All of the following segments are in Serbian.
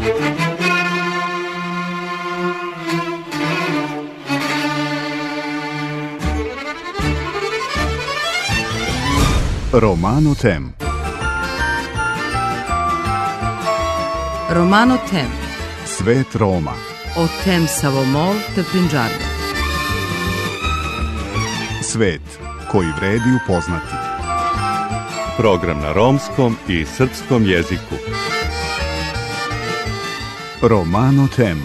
Romano Tem. Romano Tem. Svet Roma. O tem Savomol te Pinđarde. Svet koji vredi upoznati. Program na romskom i srpskom jeziku. Romano Tem.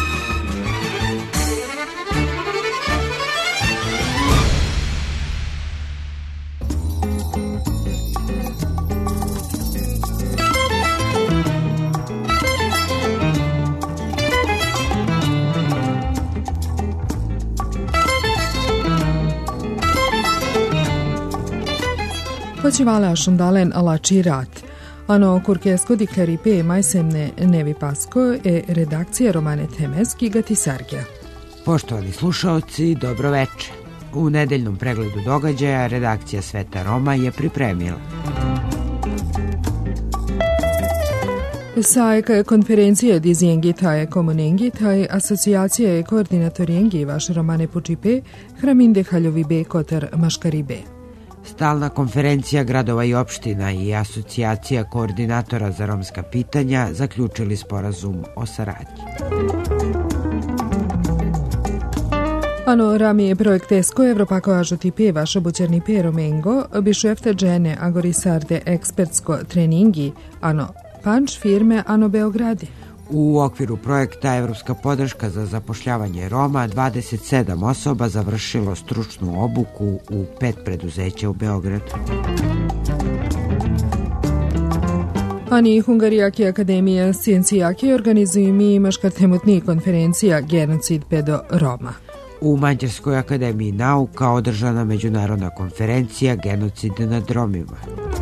Počívala šundalen ala čirat. Ano kurkesko diklaripe majsemne nevi pasko e redakcija Romane Temeski Gatisargija. Poštovani slušaoci, dobro veče. U nedeljnom pregledu događaja redakcija Sveta Roma je pripremila. Sajka konferencije dizijengi taje komunengi taje asocijacije koordinatorijengi vaš Romane Pučipe Hraminde Haljovi be Kotar Maškari be. Stalna konferencija gradova i opština i asocijacija koordinatora za romska pitanja zaključili sporazum o saradnji. Ano rami projektesko Evropako ažotipe vaš obućerni pe Romengo bišu efteđene agorisarde ekspertsko treningi ano panč firme ano Beogradi. U okviru projekta Evropska podrška za zapošljavanje Roma 27 osoba završilo stručnu obuku u 5 preduzeća u Beogradu. Ani Hungarijaki akademija scijencijaki organizuju mi maškartemutni konferencija Genocid pedo Roma. U Mađarskoj akademiji nauka održana međunarodna konferencija Genocid nad Romima.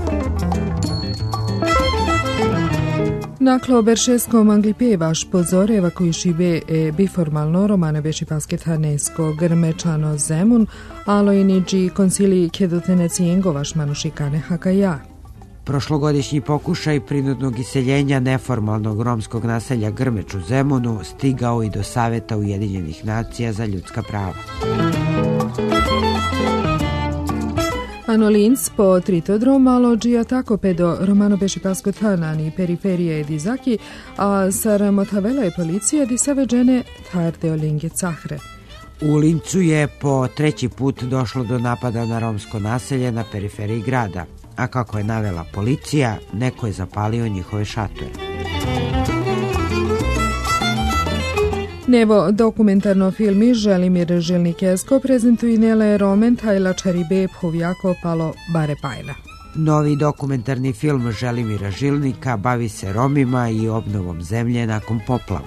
Naklo beršeskom anglipe vaš pozor evakuiši be biformalno romane beši paskethanesko grmečano zemun, alo iniđi konsili kedotenecijengo vaš manušikane hakaja. Prošlogodišnji pokušaj prinudnog iseljenja neformalnog romskog naselja Grmeč u Zemunu stigao i do Saveta Ujedinjenih nacija za ljudska prava. Ano Linz po tritodrom malo džija tako pedo romano beši paskothanani periferije edizaki, a saramotavela je policija di saveđene tardeo linge cahre. U Lincu je po treći put došlo do napada na romsko naselje na periferiji grada, a kako je navela policija, neko je zapalio njihove šatore. Nevo dokumentarno filmi Želimir Žilnikesko prezentuju nele romen tajla čaribe phovjako palo bare pajna. Novi dokumentarni film Želimira Žilnika bavi se Romima i obnovom zemlje nakon poplava.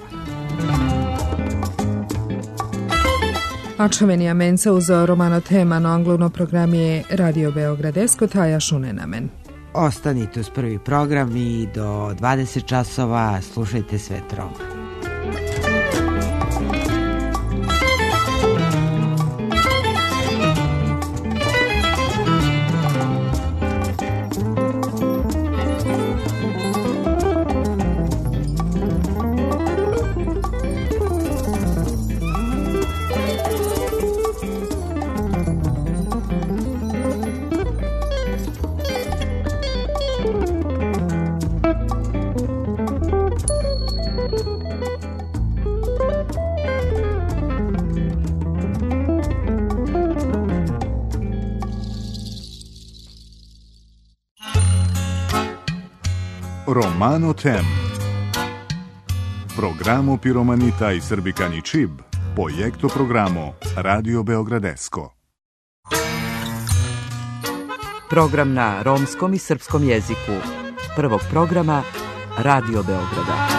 Ačavenija menca uz Romano Tema na anglovno programije Radio Beogradesko taja šunenamen. Ostanite uz prvi program i do 20 časova slušajte Svet Roma. Romano Tem. Programo Piromanita i Srbikani Čib, projekto programo Radio Beogradesko. Program na romskom i srpskom jeziku. Prvog programa Radio Beograda.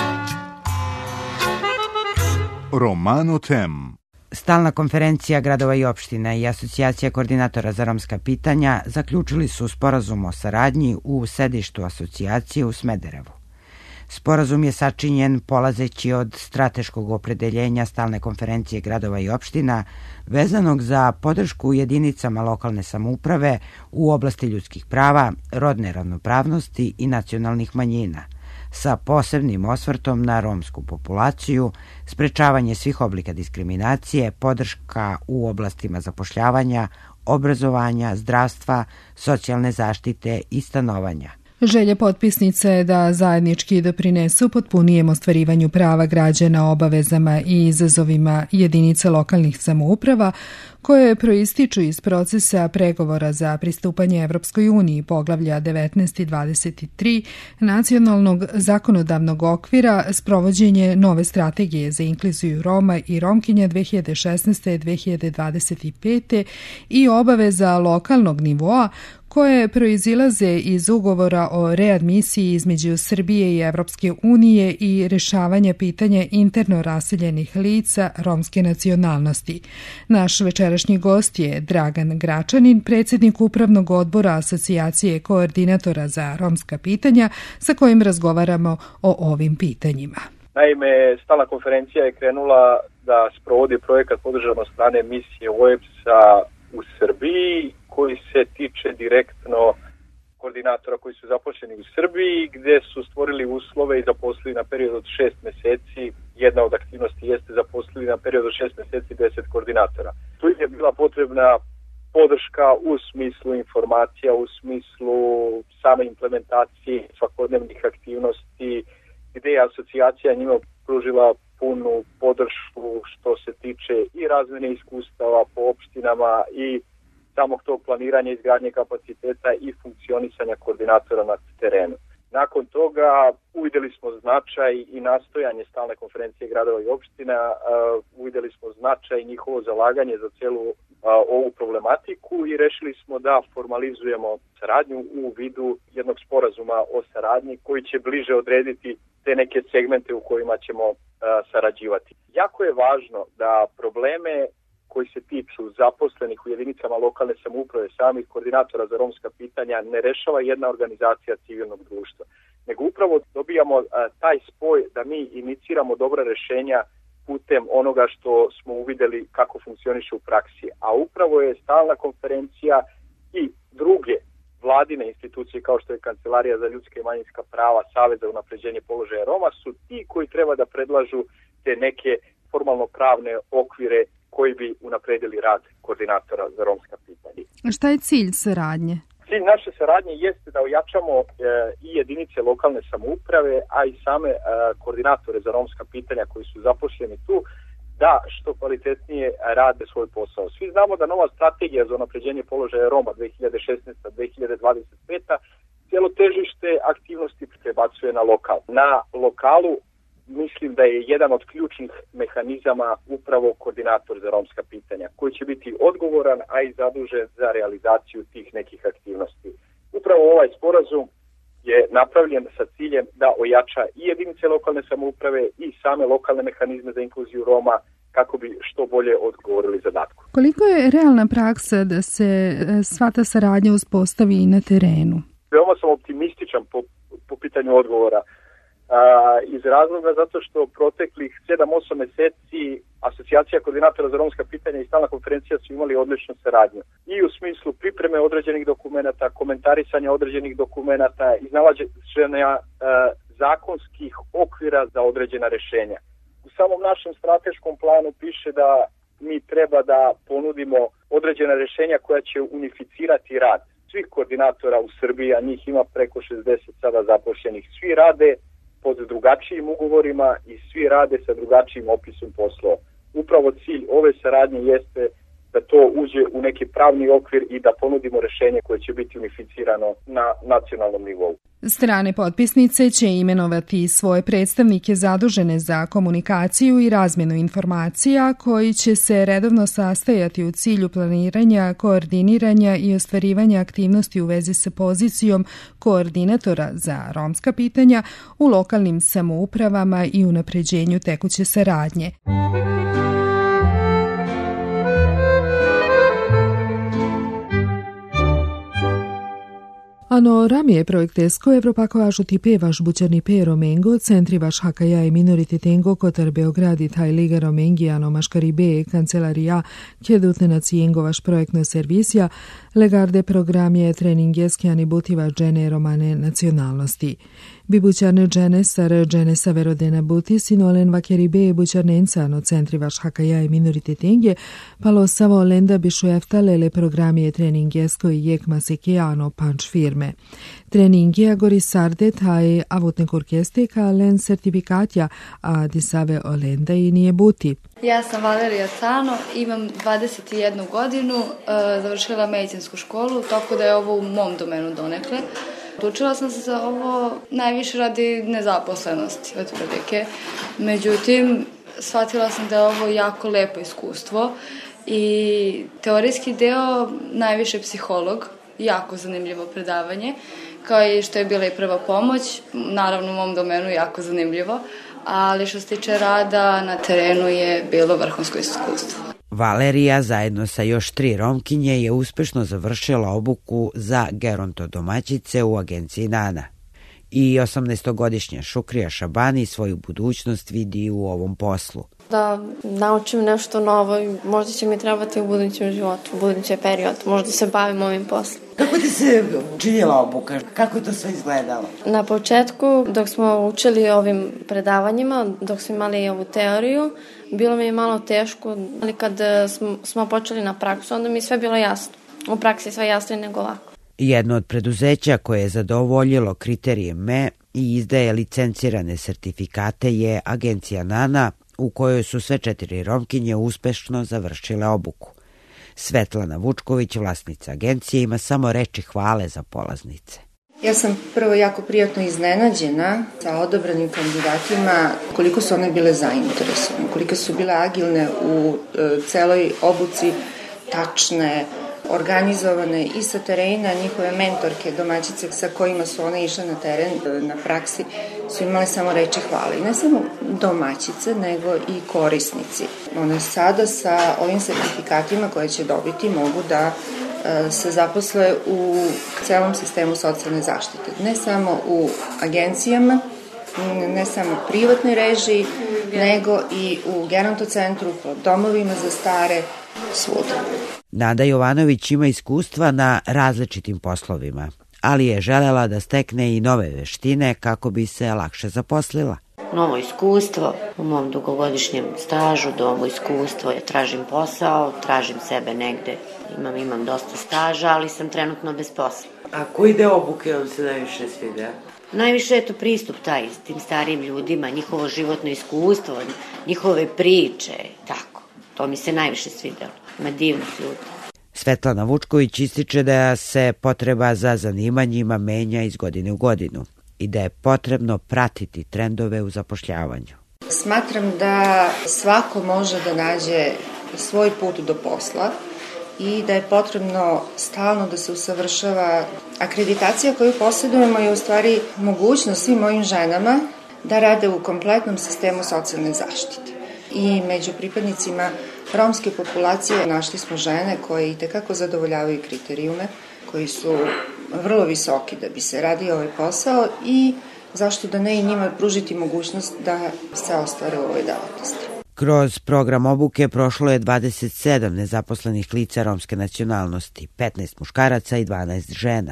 Romano Tem. Stalna konferencija gradova i opština i asocijacija koordinatora za romska pitanja zaključili su sporazum o saradnji u sedištu asocijacije u Smederevu. Sporazum je sačinjen polazeći od strateškog opredeljenja Stalne konferencije gradova i opština vezanog za podršku jedinicama lokalne samouprave u oblasti ljudskih prava, rodne ravnopravnosti i nacionalnih manjina, sa posebnim osvrtom na romsku populaciju, sprečavanje svih oblika diskriminacije, podrška u oblastima zapošljavanja, obrazovanja, zdravstva, socijalne zaštite i stanovanja. Želja potpisnica je da zajednički doprinesu potpunijem ostvarivanju prava građana, obavezama i izazovima jedinica lokalnih samouprava koje proističu iz procesa pregovora za pristupanje Evropskoj uniji, poglavlja 19 i 23 nacionalnog zakonodavnog okvira, sprovođenje nove strategije za inkluziju Roma i Romkinja 2016-2025 i obaveza lokalnog nivoa koje proizilaze iz ugovora o readmisiji između Srbije i Evropske unije i rešavanja pitanja interno raseljenih lica romske nacionalnosti. Naš večerašnji gost je Dragan Gračanin, predsjednik Upravnog odbora Asocijacije koordinatora za romska pitanja, sa kojim razgovaramo o ovim pitanjima. Naime, stalna konferencija je krenula da sprovodi projekat podržan od strane misije OEBS-a u Srbiji, koji se tiče direktno koordinatora koji su zaposleni u Srbiji, gde su stvorili uslove i zaposlili na period od 6 meseci. Jedna od aktivnosti jeste zaposlili na period od 6 meseci 10 koordinatora. Tu je bila potrebna podrška u smislu informacija, u smislu same implementacije svakodnevnih aktivnosti, gde je asocijacija njima pružila punu podršku što se tiče i razmene iskustava po opštinama i samog tog planiranja, izgradnje kapaciteta i funkcionisanja koordinatora na terenu. Nakon toga uvideli smo značaj i nastojanje stalne konferencije gradova i opština, uvideli smo značaj i njihovo zalaganje za celu ovu problematiku i rešili smo da formalizujemo saradnju u vidu jednog sporazuma o saradnji koji će bliže odrediti te neke segmente u kojima ćemo sarađivati. Jako je važno da probleme koji se tiču zaposlenih u jedinicama lokalne samouprave, samih koordinatora za romska pitanja, ne rešava jedna organizacija civilnog društva, nego upravo dobijamo taj spoj da mi iniciramo dobra rešenja putem onoga što smo uvideli kako funkcioniše u praksi. A upravo je stalna konferencija i druge vladine institucije kao što je Kancelarija za ljudska i manjinska prava, Savet za unapređenje položaja Roma su ti koji treba da predlažu te neke formalno pravne okvire koji bi unapredili rad koordinatora za romska pitanja. Šta je cilj saradnje? Cilj naše saradnje jeste da ojačamo i jedinice lokalne samouprave, a i same koordinatore za romska pitanja koji su zaposleni tu, da što kvalitetnije rade svoj posao. Svi znamo da nova strategija za unapređenje položaja Roma 2016-2025 cijelo težište aktivnosti prebacuje na lokal. Na lokalu mislim da je jedan od ključnih mehanizama upravo koordinator za romska pitanja, koji će biti odgovoran, a i zadužen za realizaciju tih nekih aktivnosti. Upravo ovaj sporazum je napravljen sa ciljem da ojača i jedinice lokalne samouprave i same lokalne mehanizme za inkluziju Roma kako bi što bolje odgovorili zadatku. Koliko je realna praksa da se sva ta saradnja uspostavi na terenu? Veoma sam optimističan po pitanju odgovora. Iz razloga zato što proteklih 7-8 meseci Asocijacija koordinatora za romska pitanja i stalna konferencija su imali odličnu saradnju. I u smislu pripreme određenih dokumenata, komentarisanja određenih dokumenata, iznalaženja zakonskih okvira za određena rešenja. U samom našem strateškom planu piše da mi treba da ponudimo određena rešenja koja će unificirati rad svih koordinatora u Srbiji, a njih ima preko 60 sada zaposlenih. Svi rade pod drugačijim ugovorima i svi rade sa drugačijim opisom poslova. Upravo cilj ove saradnje jeste da to uđe u neki pravni okvir i da ponudimo rešenje koje će biti unificirano na nacionalnom nivou. Strane potpisnice će imenovati svoje predstavnike zadužene za komunikaciju i razmjenu informacija koji će se redovno sastajati u cilju planiranja, koordiniranja i ostvarivanja aktivnosti u vezi sa pozicijom koordinatora za romska pitanja u lokalnim samoupravama i unapređenju tekuće saradnje. Ano ramije projektesko Evropako ažuti pevaš bućerni pe Romengo, centri vaš hakaja i minorite tengo kotar Beogradi taj liga Romengijano maškaribe kancelaria kjedutne nacijengo vaš projektno servisija, legarde program je treningeskjani butiva džene romane nacionalnosti. Bi bućarne džene sar džene sa verodena buti sinolen vakeribe bućarnenca no centri vaš hakaja i minorite tenge, palo savo lenda bi šueftalele program je treningesko i jek masekejano panč firme. Treningija gori sarde taj avutnek orkeste ka len sertifikatja, a disave olenda i nije buti. Ja sam Valerija Cano, imam 21 godinu, završila medicinsku školu, tako da je ovo u mom domenu donekle. Odlučila sam se za ovo najviše radi nezaposlenosti, otprilike. Međutim, shvatila sam da je ovo jako lepo iskustvo i teorijski deo najviše psiholog, jako zanimljivo predavanje, kao i što je bila i prva pomoć, naravno u mom domenu jako zanimljivo, ali što se tiče rada na terenu je bilo vrhunsko iskustvo. Valerija zajedno sa još 3 Romkinje je uspešno završila obuku za gerontodomaćice u agenciji Nana. I 18-godišnja Šukrija Šabani svoju budućnost vidi u ovom poslu. Da naučim nešto novo i možda će mi trebati u budućem životu, u budućem periodu, možda se bavim ovim poslom. Kako ti se činila obuka? Kako je to sve izgledalo? Na početku, dok smo učili ovim predavanjima, dok smo imali ovu teoriju, bilo mi je malo teško, ali kad smo počeli na praksu, onda mi je sve bilo jasno. U praksi sve jasnije nego lako. Jedno od preduzeća koje je zadovoljilo kriterije ME i izdaje licencirane sertifikate je agencija Nana, u kojoj su sve 4 Romkinje uspešno završile obuku. Svetlana Vučković, vlasnica agencije, ima samo reči hvale za polaznice. Ja sam prvo jako prijatno iznenađena sa odabranim kandidatima, koliko su one bile zainteresovane, koliko su bile agilne u celoj obuci, tačne, organizovane i sa terena, njihove mentorke, domaćice sa kojima su one išle na teren, na praksi, su imale samo reči hvale. I ne samo domaćice, nego i korisnici. One sada sa ovim sertifikatima koje će dobiti mogu da se zaposle u celom sistemu socijalne zaštite. Ne samo u agencijama, ne samo u privatnoj režiji, nego i u gerontocentru, po domovima za stare, svuda. Nada Jovanović ima iskustva na različitim poslovima, ali je želela da stekne i nove veštine kako bi se lakše zaposlila. Novo iskustvo u mom dugogodišnjem stažu, novo iskustvo je tražim posao, tražim sebe negde. Imam dosta staža, ali sam trenutno bez posla. A koji deo obuke vam se najviše sviđa? Najviše je to pristup taj s tim starijim ljudima, njihovo životno iskustvo, njihove priče, tako. To mi se najviše svidelo. Ima divnih ljudi. Svetlana Vučković ističe da se potreba za zanimanjima menja iz godine u godinu i da je potrebno pratiti trendove u zapošljavanju. Smatram da svako može da nađe svoj put do posla i da je potrebno stalno da se usavršava. Akreditacija koju posjedujemo je u stvari mogućnost svim mojim ženama da rade u kompletnom sistemu socijalne zaštite. I među pripadnicima romske populacije našli smo žene koje itekako zadovoljavaju kriterijume, koji su vrlo visoki da bi se radio ovaj posao i zašto da ne i njima pružiti mogućnost da se ostvare u ovoj delatnosti. Kroz program obuke prošlo je 27 nezaposlenih lica romske nacionalnosti, 15 muškaraca i 12 žena.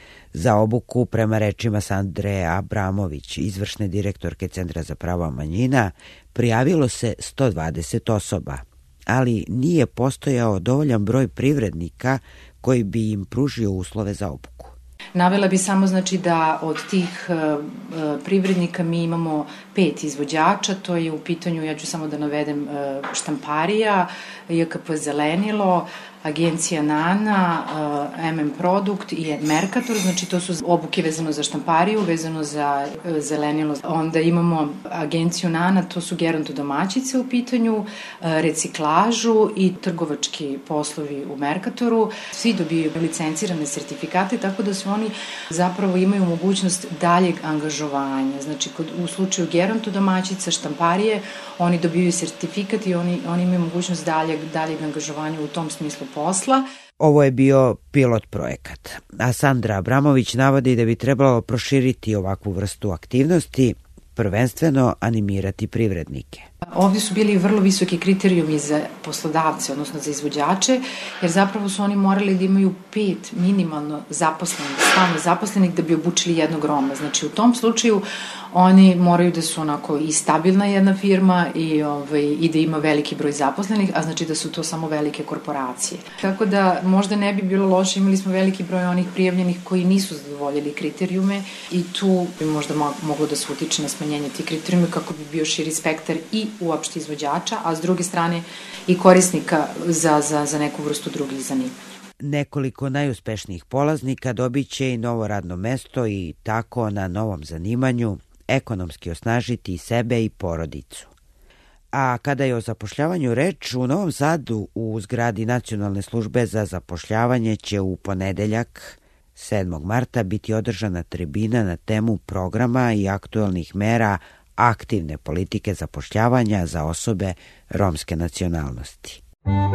Za obuku, prema rečima Sandre Abramović, izvršne direktorke Centra za prava manjina, prijavilo se 120 osoba, ali nije postojao dovoljan broj privrednika koji bi im pružio uslove za obuku. Navela bi samo da od tih privrednika mi imamo 5 izvođača, to je u pitanju, ja ću samo da navedem, Štamparija, JKP Zelenilo, Agencija Nana, MM Produkt i Mercator, to su obuke vezano za štampariju, vezano za zelenilo. Onda imamo Agenciju Nana, to su gerontodomaćice u pitanju, reciklažu i trgovački poslovi u Mercatoru. Svi dobijaju licencirane sertifikate, tako da su oni zapravo imaju mogućnost daljeg angažovanja. U slučaju gerontodomaćica, štamparije, oni dobijaju sertifikat i oni imaju mogućnost daljeg angažovanja u tom smislu posla. Ovo je bio pilot projekat, a Sandra Abramović navodi da bi trebalo proširiti ovakvu vrstu aktivnosti, prvenstveno animirati privrednike. Ovdje su bili vrlo visoki kriterijumi za poslodavce, odnosno za izvođače, jer zapravo su oni morali da imaju 5 minimalno zaposlenih, stalno zaposlenih da bi obučili jednog Roma. Znači u tom slučaju oni moraju da su onako i stabilna jedna firma i da ima veliki broj zaposlenih, a znači da su to samo velike korporacije. Tako da možda ne bi bilo loše, imali smo veliki broj onih prijavljenih koji nisu zadovoljili kriterijume i tu bi možda moglo da se utiče na smanjenje tih kriterijuma kako bi bio širi spektar i uopšte izvođača, a s druge strane i korisnika za neku vrstu drugih zanimanja. Nekoliko najuspešnijih polaznika dobit će i novo radno mesto i tako na novom zanimanju ekonomski osnažiti sebe i porodicu. A kada je o zapošljavanju reč, u Novom Sadu u zgradi Nacionalne službe za zapošljavanje će u ponedeljak 7. marta biti održana tribina na temu programa i aktuelnih mera aktivne politike zapošljavanja za osobe romske nacionalnosti.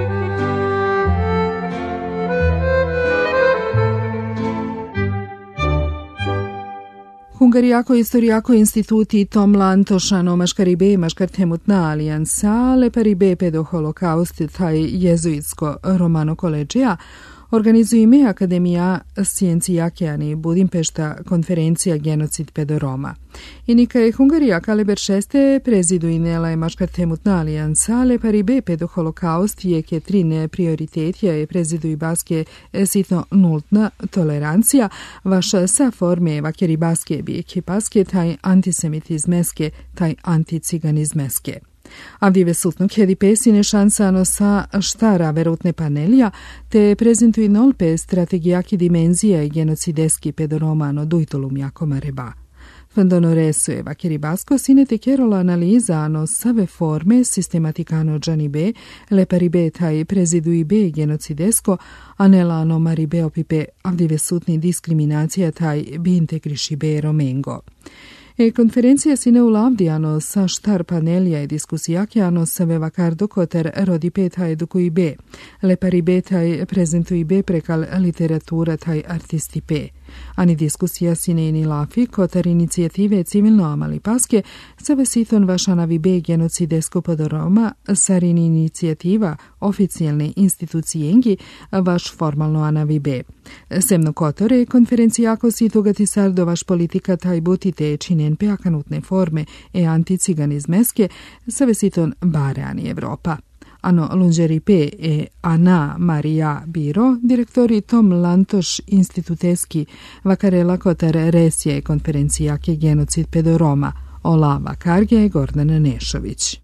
Hungarijako istorijako instituti Tom Lantošano maškaribe maškartemutna alijansa leparibe pedo holokaust taj jezuitsko romano koleđija organizuje Akademija Sciencijake Budimpešta konferencija genocid pedo Roma. I nika je Hungarija kaliber 6. preziduinela je maškartemutna alijansa leparibe pedo holokaust je ketrin prioritetija je prezidu i baske sitno nultna tolerancija vaša sa forme vakeri baske bijeki paske taj antisemitizmeske taj anticiganizmeske. Avdive sutno kjedi pesine šansano sa štara verutne panelija, te prezentuju nolpe strategijaki dimenzija i genocideski pedoromano dujtolum jakoma reba. Fandono resuje vakeri basko sinete kerola analiza ano save forme sistematikano džanibe, leparibe taj prezidui be genocidesko, anelano maribe opipe avdive sutni diskriminacija taj bi integrišibe romengo. Konferencija sine ulavdijano sa štar panelija i diskusijake save vakardo koter rodi petaj edukuj be, lepari betaj prezentuj be prekal literatura taj artisti pe. Ani diskusija sine ini lafi koter inicijative civilno amali paske save siton vašanavi be genocidesko podoroma sarini inicijativa oficijalne institucijengi vaš formalno anavi be. Semno kotore konferencijako situgati sardo vaš politika taj butite činen peakanutne forme anticiganizmeske save siton bare ani Evropa. Ano lunđeri pe Ana Maria Biro, direktori Tom Lantoš instituteski vakarela kotar resje konferencijake genocid pedo Roma, Ola Vakarge Gordana Nešović.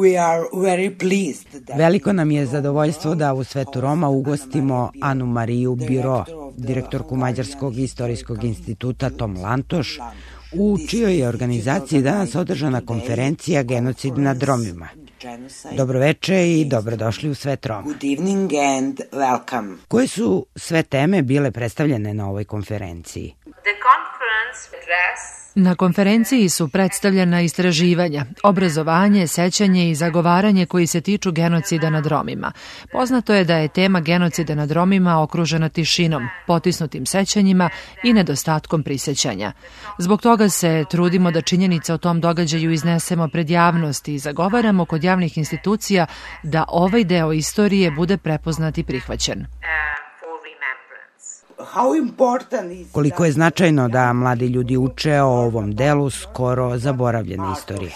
Veliko nam je zadovoljstvo da u Svetu Roma ugostimo Anu Mariju Biro, direktorku Mađarskog istorijskog instituta Tom Lantoš, u čijoj je organizaciji danas održana konferencija genocid nad Romima. Dobroveče i dobrodošli u Svet Roma. Koje su sve teme bile predstavljene na ovoj konferenciji? Na konferenciji su predstavljena istraživanja, obrazovanje, sećanje i zagovaranje koji se tiču genocida nad Romima. Poznato je da je tema genocida nad Romima okružena tišinom, potisnutim sećanjima i nedostatkom prisećanja. Zbog toga se trudimo da činjenice o tom događaju iznesemo pred javnost i zagovaramo kod javnih institucija da ovaj deo istorije bude prepoznat i prihvaćen. Koliko je značajno da mladi ljudi uče o ovom delu skoro zaboravljene istorije?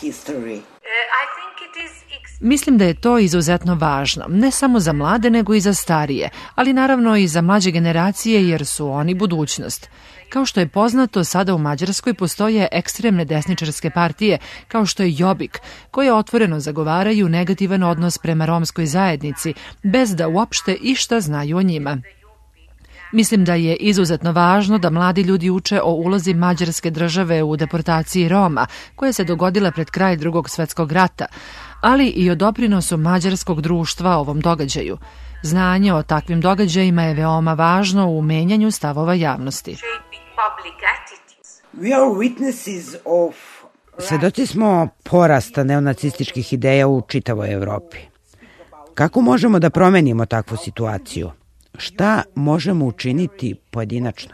Mislim da je to izuzetno važno, ne samo za mlade nego i za starije, ali naravno i za mlađe generacije jer su oni budućnost. Kao što je poznato, sada u Mađarskoj postoje ekstremne desničarske partije, kao što je Jobbik, koje otvoreno zagovaraju negativan odnos prema romskoj zajednici, bez da uopšte išta znaju o njima. Mislim da je izuzetno važno da mladi ljudi uče o ulozi Mađarske države u deportaciji Roma, koja se dogodila pred kraj Drugog svjetskog rata, ali i o doprinosu mađarskog društva ovom događaju. Znanje o takvim događajima je veoma važno u menjanju stavova javnosti. Svedoci smo porasta neonacističkih ideja u čitavoj Evropi. Kako možemo da promenimo takvu situaciju? Šta možemo učiniti pojedinačno?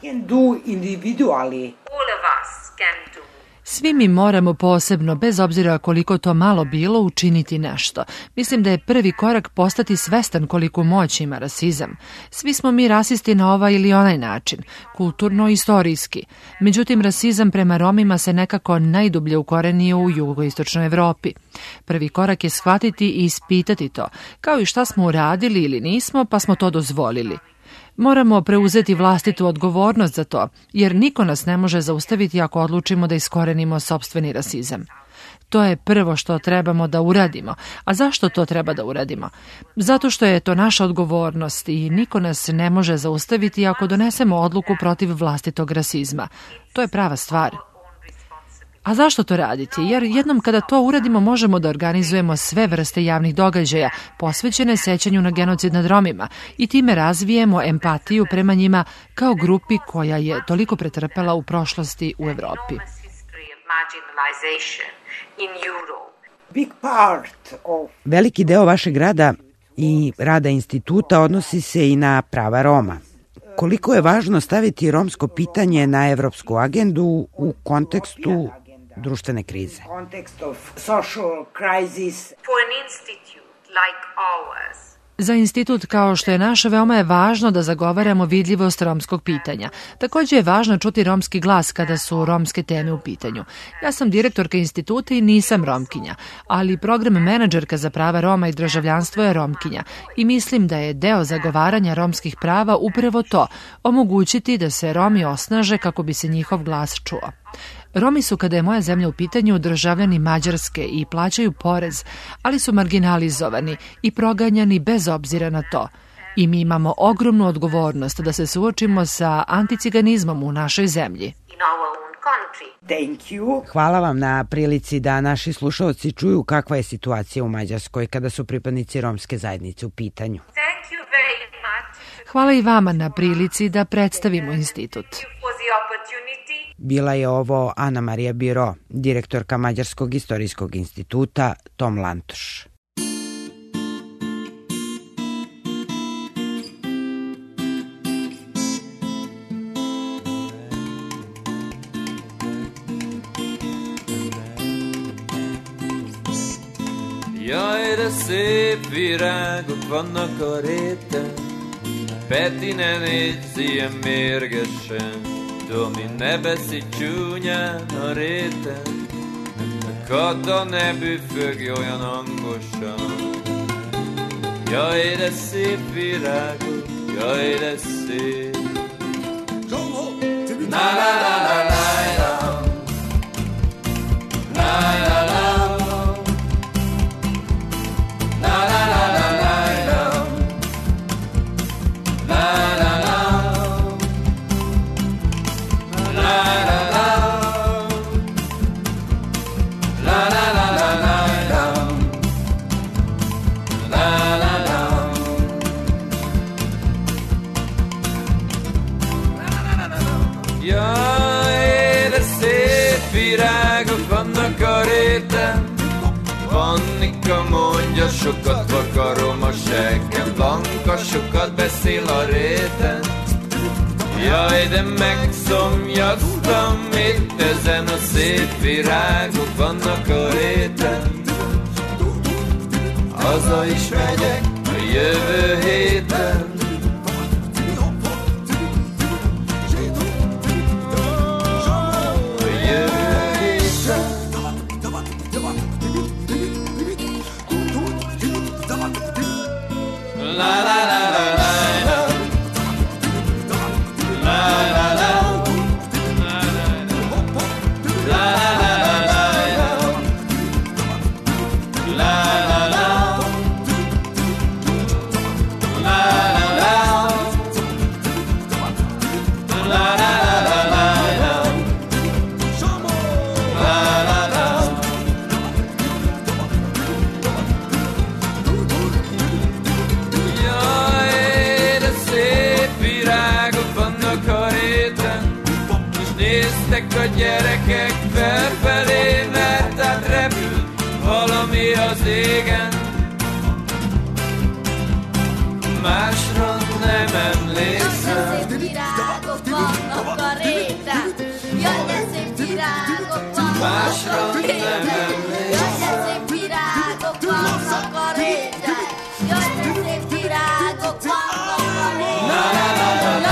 Svi mi moramo posebno, bez obzira koliko to malo bilo, učiniti nešto. Mislim da je prvi korak postati svestan koliko moć ima rasizam. Svi smo mi rasisti na ovaj ili onaj način, kulturno i istorijski. Međutim, rasizam prema Romima se nekako najdublje ukorenio u jugoistočnoj Evropi. Prvi korak je shvatiti i ispitati to, kao i šta smo uradili ili nismo, pa smo to dozvolili. Moramo preuzeti vlastitu odgovornost za to, jer niko nas ne može zaustaviti ako odlučimo da iskorenimo sopstveni rasizam. To je prvo što trebamo da uradimo. A zašto to treba da uradimo? Zato što je to naša odgovornost i niko nas ne može zaustaviti ako donesemo odluku protiv vlastitog rasizma. To je prava stvar. A zašto to raditi? Jer jednom kada to uradimo možemo da organizujemo sve vrste javnih događaja posvećene sećanju na genocid nad Romima i time razvijemo empatiju prema njima kao grupi koja je toliko pretrpela u prošlosti u Evropi. Veliki deo vašeg rada i rada instituta odnosi se i na prava Roma. Koliko je važno staviti romsko pitanje na evropsku agendu u kontekstu društvene krize? Za institut kao što je naš, veoma je važno da zagovaramo vidljivost romskog pitanja. Također je važno čuti romski glas kada su romske teme u pitanju. Ja sam direktorka instituta i nisam Romkinja, ali program menadžerka za prava Roma i državljanstvo je Romkinja i mislim da je deo zagovaranja romskih prava upravo to, omogućiti da se Romi osnaže kako bi se njihov glas čuo. Romi su, kada je moja zemlja u pitanju, državljani Mađarske i plaćaju porez, ali su marginalizovani i proganjani bez obzira na to. I mi imamo ogromnu odgovornost da se suočimo sa anticiganizmom u našoj zemlji. Hvala vam na prilici da naši slušalci čuju kakva je situacija u Mađarskoj kada su pripadnici romske zajednice u pitanju. Hvala i vama na prilici da predstavimo institut. Bila je ovo Ana Marija Biro, direktorka Mađarskog istorijskog instituta Tom Lantoš. Jaj, da szép virágok vannak a réten, Petinen ilyen mérgesen, Domi nebeszi csúnyán a réten, Kadd a ne büfögj olyan hangosan. Jaj, de szép virágok, jaj, de szép. Na la la la la la, la la la. Annika mondja, sokat vakarom a seggem, Blanka sokat beszél a réten. Jaj, de megszomjaztam, itt ezen a szép virágok vannak a réten. Haza is megyek a jövő héten. La la la la la la, la la la, la la la la la, la la la, la la la, la la la la la, la la la. Néztek a gyerekek felfelé, mert át repül valami az égen. Másra nem nem emlékszem. Virágok vannak a réten, jaj, de szép virágok vannak Másra a réten, nem emlékszem. jaj, de szép virágok vannak a réten, jaj, de szép virágok vannak a réten.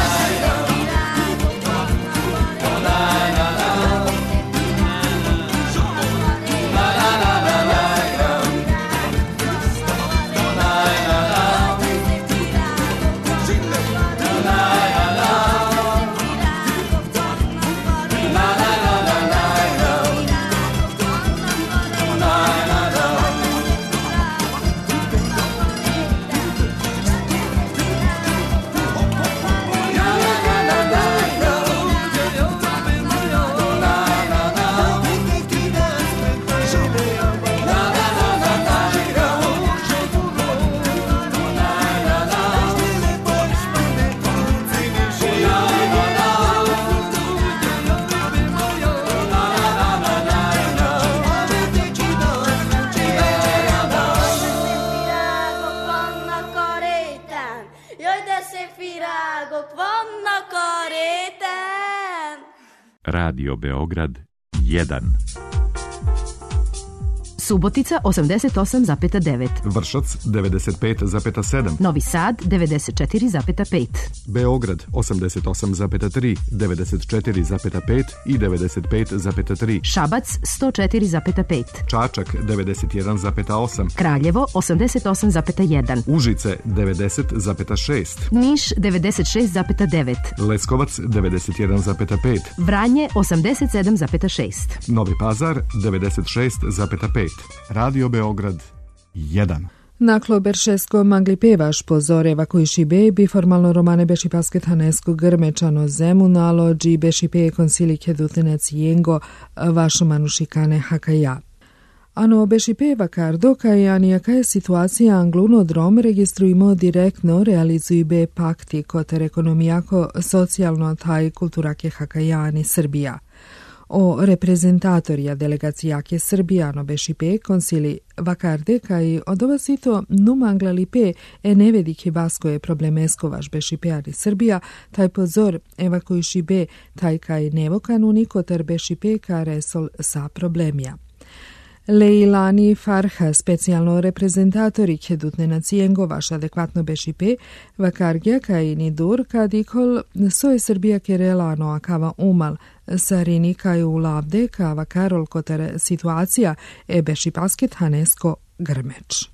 Radio Beograd 1. Subotica 88,9. Vršac 95,7. Novi Sad 94,5. Beograd 88,3, 94,5 i 95,3. Šabac 104,5. Čačak 91,8. Kraljevo 88,1. Užice 90,6. Niš 96,9. Leskovac 91,5. Vranje 87,6. Novi Pazar 96,5. Radio Beograd 1. Naklo Beršesko magli pevaš pozoreva koji šibe bi formalno romane beši pasketanesko grmečano zemunalo dži beši peje konsilike dutenec jengo vašo manušikane hakaja. Ano beši peva kardo kaj anijaka je situacija angluno drom registrujemo direktno realizuju be pakti koter ekonomijako socijalno taj kulturake hakajani Srbija. O reprezentatorija delegacijake Srbijano bešipe konsili vakarde kaj od ova sito numanglali pe nevedike basko je problemesko vaš bešipeari Srbija, taj pozor evakuiši be taj kaj nevokanu nikotar bešipe ka resol sa problemija. Leilani Farha, specijalno reprezentatori kedutne nacijengo vaš adekvatno bešipe, vakargja kaj nidur kadikol soje Srbija kerelano akava umal, sarini kaj u lavde kava karol kotere situacija bešipasket hanesko grmeč.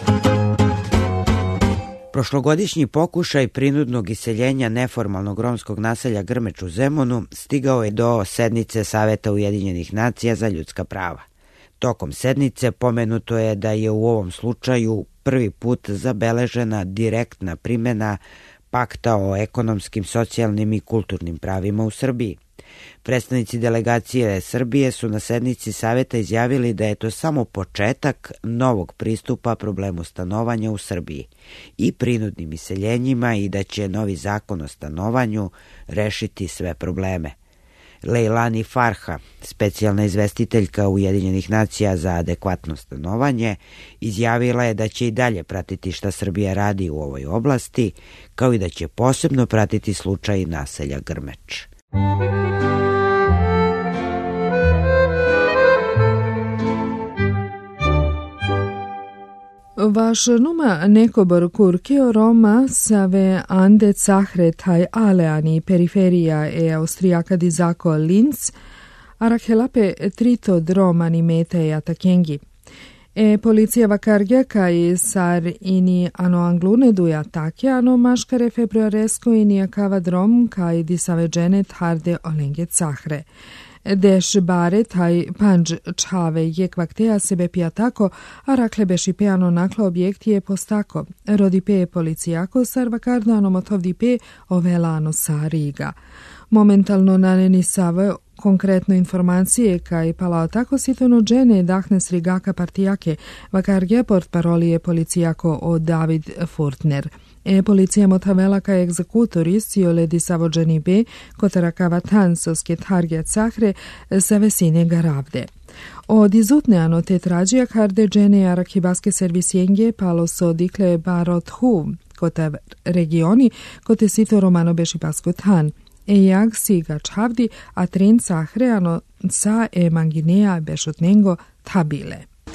Prošlogodišnji pokušaj prinudnog iseljenja neformalnog romskog naselja Grmeč u Zemunu stigao je do sednice Saveta Ujedinjenih nacija za ljudska prava. Tokom sednice pomenuto je da je u ovom slučaju prvi put zabeležena direktna primjena pakta o ekonomskim, socijalnim i kulturnim pravima u Srbiji. Predstavnici delegacije Srbije su na sednici Saveta izjavili da je to samo početak novog pristupa problemu stanovanja u Srbiji i prinudnim iseljenjima i da će novi zakon o stanovanju rešiti sve probleme. Leilani Farha, specijalna izvestiteljka Ujedinjenih nacija za adekvatno stanovanje, izjavila je da će i dalje pratiti šta Srbija radi u ovoj oblasti, kao i da će posebno pratiti slučaj naselja Grmeč. Vaš numa nekobor kurkio Roma save ande cahre taj aleani periferija Austrijaka dizako Linz, arakelape trito dromani mete atakengi. Policija vakargja kaj sar ini ano anglune duja take ano maškare februaresko ini akava drom kaj disaveđene tharde olenge cahre. Deš bare taj panđ čave je kvakteja sebe pija tako, a rakle beši peano nakla objekti je postako. Rodi pe policijako sar vakardo ano motovdi pe ovelano sa Riga. Momentalno naneni save konkretno informacije kaj palao tako sitono džene dahne s Rigaka partijake, vakargja port parolije policijako o David Furtner. Policija motavela ka egzekutori siole disavođeni be kotara kavatan soske target sahre sa vesine garavde. Od izutneano te trađija karde džene arakibaske servisjenge palo so dikle barot hu, kota regioni kote sito Romano beši paskothan. Ejag siga čavdi a tren sahreano sa e manginea bešotnengo tabile.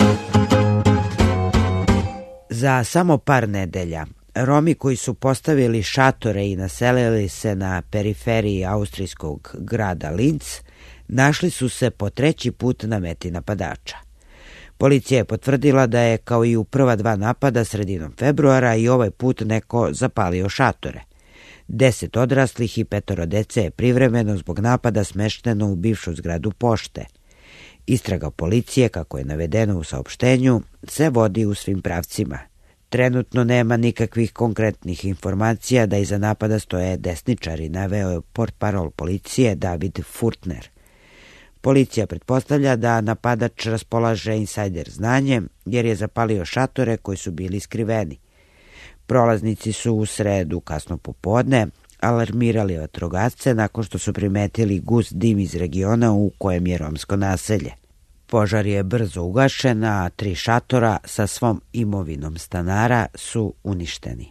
Za samo par nedelja Romi koji su postavili šatore i naselili se na periferiji austrijskog grada Linz našli su se po treći put na meti napadača. Policija je potvrdila da je kao i u prva dva napada sredinom februara i ovaj put neko zapalio šatore. 10 odraslih i 5 dece je privremeno zbog napada smešteno u bivšu zgradu pošte. Istraga policije, kako je navedeno u saopštenju, se vodi u svim pravcima. Trenutno nema nikakvih konkretnih informacija da iza napada stoje desničari, naveo je portparol policije David Furtner. Policija pretpostavlja da napadač raspolaže insajder znanjem jer je zapalio šatore koji su bili skriveni. Prolaznici su u sredu kasno popodne alarmirali vatrogasce nakon što su primetili gust dim iz regiona u kojem je romsko naselje. Požar je brzo ugašen, a 3 šatora sa svom imovinom stanara su uništeni.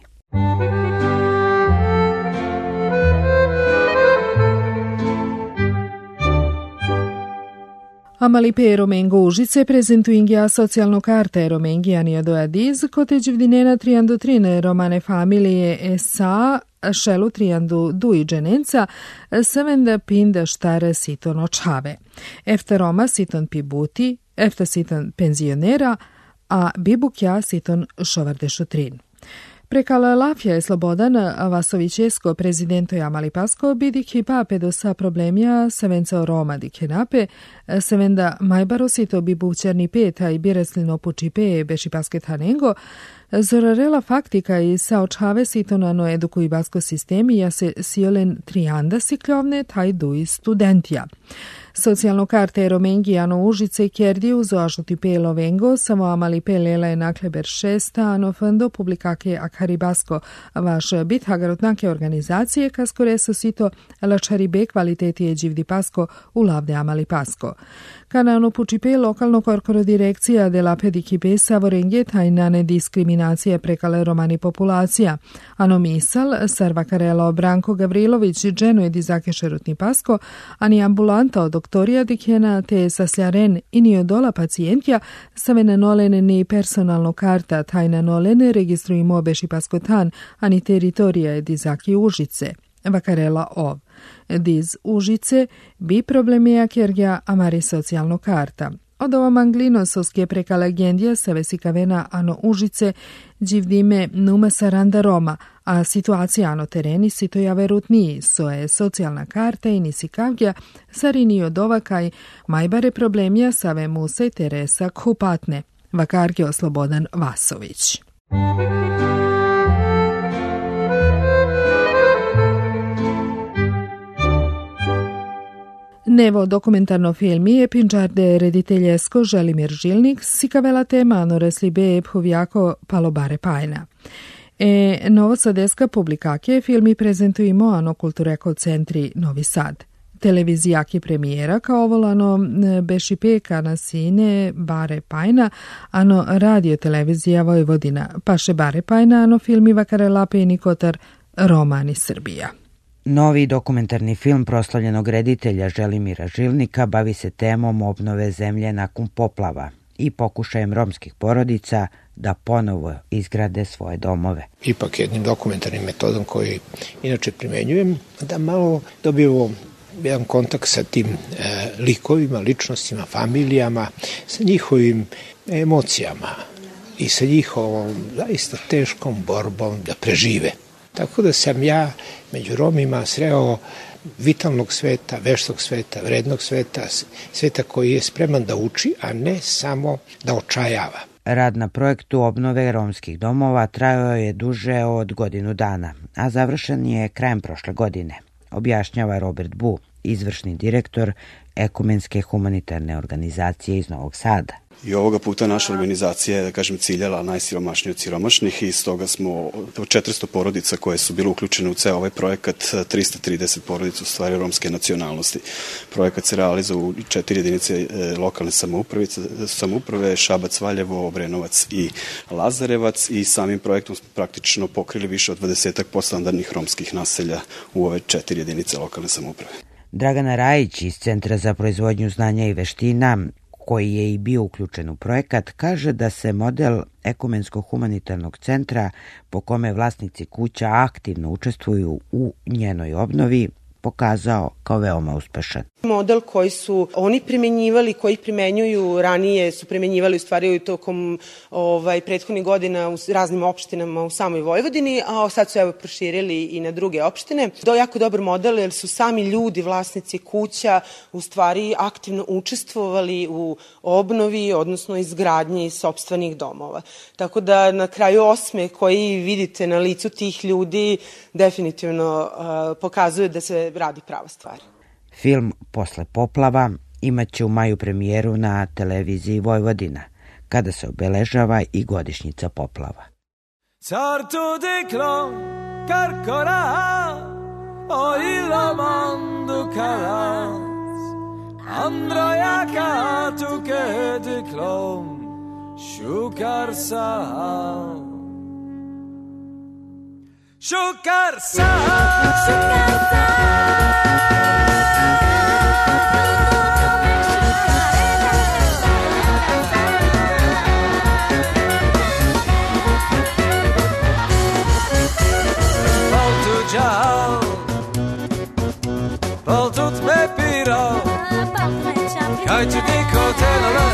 Amalipe Romengo Užice prezentuingia socijalno carte Romengiani do Adiz, kote givdinena triando trine romane familije esa šelu triandu dui dženenca, sevenda pinda štare siton očave. Efta Roma siton pibuti, efta siton penzionera, a bibukja siton šovarde šutrin. Prekala Lafja je Slobodan Vasovićesko prezidento Amali Pasko bidi kipape do sa problemja sevenca Roma di kenape, sevenda majbarosito bibućerni peta i bireslino pučipe beši pasket hanengo, zorarela faktika i saočave sitonano eduku i basko sistemi ja se siolen trianda siklovne taj dui studentja. Socijalno karte Romengijano Užice kjerdi zoažuti pelo vengo, samo amali pelela je nakleber 6, ano fando publikake akaribasko vaš bithagarotnake organizacije kaskoreso sito lačaribe kvalitetije dživdi pasko u lavde amali pasko. Kanano pučipe lokalno korkoro direkcija de la pedikipe savorenge tajnane diskriminacije prekale romani populacija. Ano misal, sarvakarelo Branko Gavrilović dženo je dizake šerutni pasko, ani ambulanta od doktorija dikjena te saslaren ini odola pacijentja savena nolene ni personalno karta tajna nolene registrujemo beši paskotan, ani teritorija je dizaki Užice. Vakarela ov. Diz Užice bi problemija kjergja amari socijalno karta. Od ovom anglino soske preka legendija savesi kavena ano Užice dživdime numa saranda Roma, a situacija ano tereni sito jave rutniji, so je socijalna karta i nisi kavgja sarini od ovakaj majbare problemija save Musa i Teresa kupatne. Vakarge Slobodan Vasović. Nevo dokumentarno filmi je pinčarde rediteljesko Želimir Žilnik sikavela tema ano reslibe phovjako palobare pajna. Novosadeska publikake filmi prezentujemo ano kultureko centri Novi Sad. Televizijaki premijera kao volano bešipeka na sine bare pajna, ano radio televizija Vojvodina, paše bare pajna, ano filmi Vakarelape i Nikotar Romani Srbija. Novi dokumentarni film proslavljenog reditelja Želimira Žilnika bavi se temom obnove zemlje nakon poplava i pokušajem romskih porodica da ponovo izgrade svoje domove. Ipak jednim dokumentarnim metodom koji inače primenjujem, da malo dobijemo jedan kontakt sa tim likovima, ličnostima, familijama, sa njihovim emocijama i sa njihovom zaista teškom borbom da prežive. Tako da sam ja među Romima sreo vitalnog sveta, veštog sveta, vrednog sveta, sveta koji je spreman da uči, a ne samo da očajava. Rad na projektu obnove romskih domova trajao je duže od godinu dana, a završen je krajem prošle godine, objašnjava Robert Bu, izvršni direktor Ekumenske humanitarne organizacije iz Novog Sada. I ovoga puta naša organizacija je, da kažem, ciljala najsiromašnije od siromašnih i stoga smo od 400 porodica koje su bile uključene u ceo ovaj projekat, 330 porodica u stvari romske nacionalnosti. Projekat se realizuje u 4 jedinice lokalne samouprave, Šabac, Valjevo, Obrenovac i Lazarevac i samim projektom smo praktično pokrili više od 20% podstandardnih romskih naselja u ove 4 jedinice lokalne samouprave. Dragana Rajić iz Centra za proizvodnju znanja i veština, koji je i bio uključen u projekat, kaže da se model ekumensko-humanitarnog centra po kome vlasnici kuća aktivno učestvuju u njenoj obnovi pokazao kao veoma uspešan. Model koji su oni primenjivali, koji primenjuju ranije, su primenjivali u stvari tokom prethodnih godina u raznim opštinama u samoj Vojvodini, a sad su proširili i na druge opštine. To je jako dobar model jer su sami ljudi, vlasnici kuća, u stvari aktivno učestvovali u obnovi, odnosno izgradnji sopstvenih domova. Tako da na kraju osmeh koji vidite na licu tih ljudi definitivno pokazuje da se radi prava stvar. Film Posle poplava imaće u maju premijeru na televiziji Vojvodina, kada se obeležava i godišnjica poplava. Sarto deklo karkora o ilamandu kalas Androjaka tuke deklom šukar sa Šukar sa Ciao, Baltut me piro, kaj ti dico te la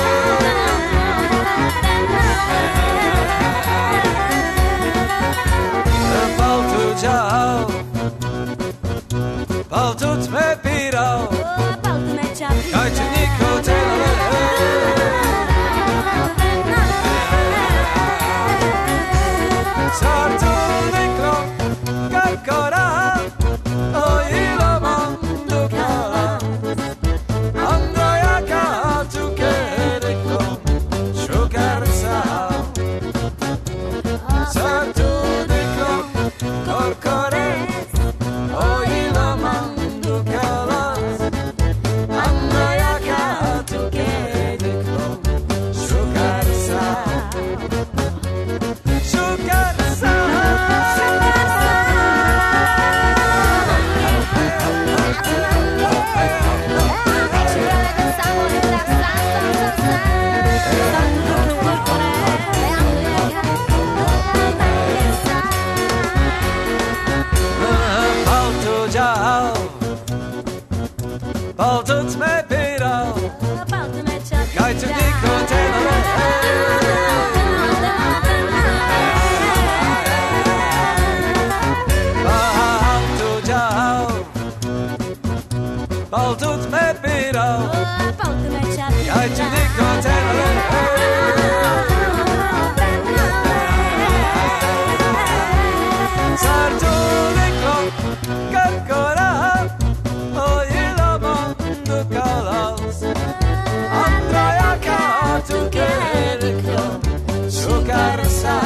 Baltut ciao, Baltut me piro, kaj ti dico te la Sarto diclo Kakora, oi la mando kala, Androjaka tu kereko, šukar sa, Sartu diklo, korkores, oi la mando kala, Androjaka tu kereko, šukar sa, šukar sa. Baltut me piro, kaj ti dico te la Baltut ciao, Baltut me piro, kaj ti dico te la Sarto diclo, karkora, Androjaka tu kereko, šukar sa,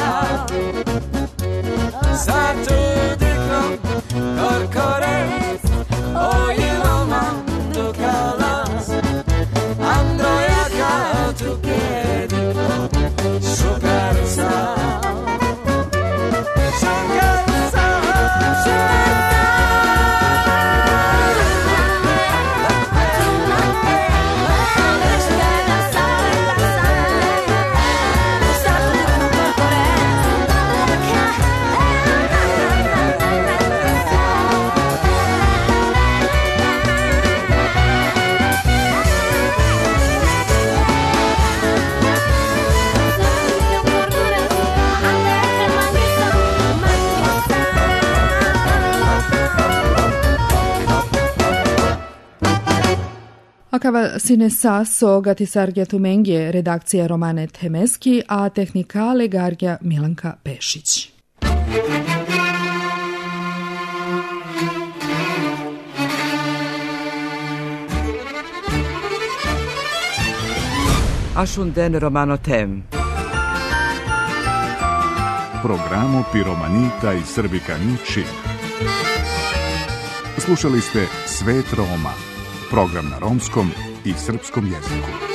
Sartu diklo, korkores, oi lomando kalas, Androjaka tu kereko, šukar sa, šukar sa, Akava sine saso gatisargja tumengje redakcija Romane Temeski, a tehnikale gargja Milanka Pešić. Ašunden Romano Tem. Programo Piromanita i Srbikani čib. Slušali ste Svet Roma, program na romskom i srpskom jeziku.